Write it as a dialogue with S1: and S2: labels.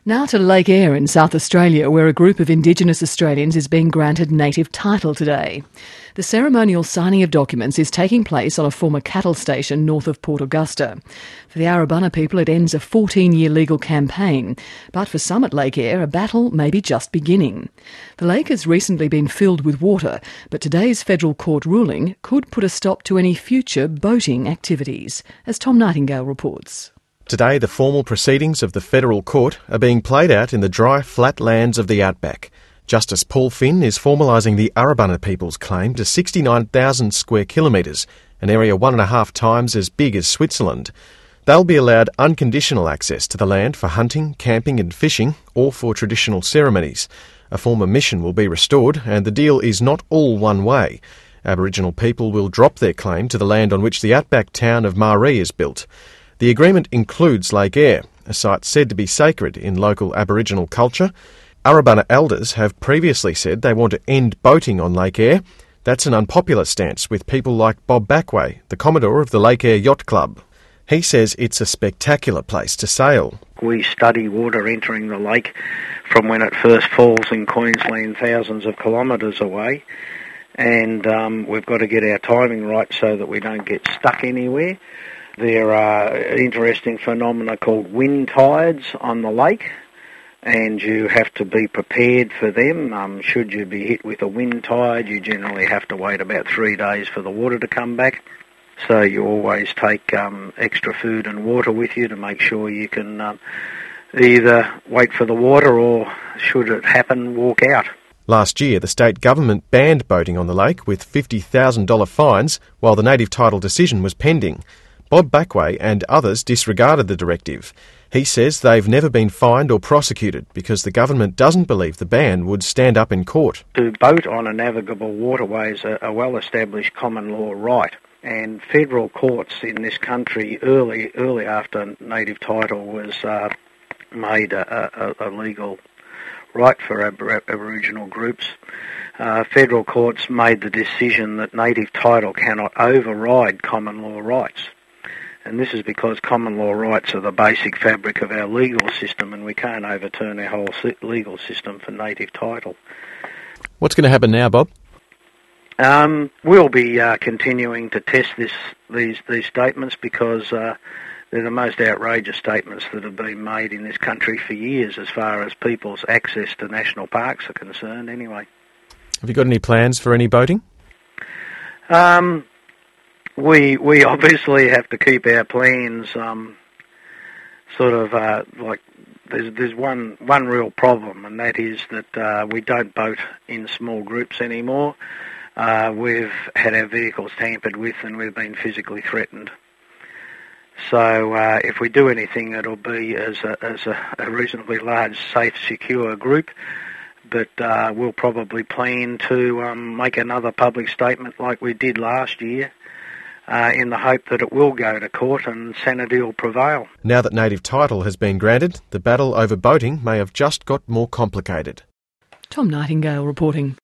S1: Now to Lake Eyre in South Australia, where a group of Indigenous Australians is being granted native title today. The ceremonial signing of documents is taking place on a former cattle station north of Port Augusta. For the Arabana people, it ends a 14-year legal campaign, but for some at Lake Eyre, a battle may be just beginning. The lake has recently been filled with water, but today's federal court ruling could put a stop to any future boating activities, as Tom Nightingale reports.
S2: Today, the formal proceedings of the federal court are being played out in the dry, flat lands of the outback. Justice Paul Finn is formalising the Arabana people's claim to 69,000 square kilometres, an area 1.5 times as big as Switzerland. They'll be allowed unconditional access to the land for hunting, camping and fishing, or for traditional ceremonies. A former mission will be restored, and the deal is not all one way. Aboriginal people will drop their claim to the land on which the outback town of Maree is built. The agreement includes Lake Eyre, a site said to be sacred in local Aboriginal culture. Arabana elders have previously said they want to end boating on Lake Eyre. That's an unpopular stance with people like Bob Backway, the Commodore of the Lake Eyre Yacht Club. He says it's a spectacular place to sail.
S3: We study water entering the lake from when it first falls in Queensland thousands of kilometres away, and we've got to get our timing right so that we don't get stuck anywhere. There are interesting phenomena called wind tides on the lake, and you have to be prepared for them. Should you be hit with a wind tide, you generally have to wait about 3 days for the water to come back. So you always take extra food and water with you to make sure you can either wait for the water or, should it happen, walk out.
S2: Last year, the state government banned boating on the lake with $50,000 fines while the native title decision was pending. Bob Backway and others disregarded the directive. He says they've never been fined or prosecuted because the government doesn't believe the ban would stand up in court.
S3: To boat on a navigable waterway is a well-established common law right, and federal courts in this country early after native title was made a legal right for Aboriginal groups. Federal courts made the decision that native title cannot override common law rights. And this is because common law rights are the basic fabric of our legal system, and we can't overturn our whole legal system for native title.
S2: What's going to happen now, Bob?
S3: We'll be continuing to test these statements because they're the most outrageous statements that have been made in this country for years as far as people's access to national parks are concerned anyway.
S2: Have you got any plans for any boating?
S3: We obviously have to keep our plans like there's one real problem, and that is that we don't boat in small groups anymore. We've had our vehicles tampered with and we've been physically threatened. So if we do anything, it'll be as a reasonably large, safe, secure group. But we'll probably plan to make another public statement like we did last year, in the hope that it will go to court and sanity will prevail.
S2: Now that native title has been granted, the battle over boating may have just got more complicated.
S1: Tom Nightingale reporting.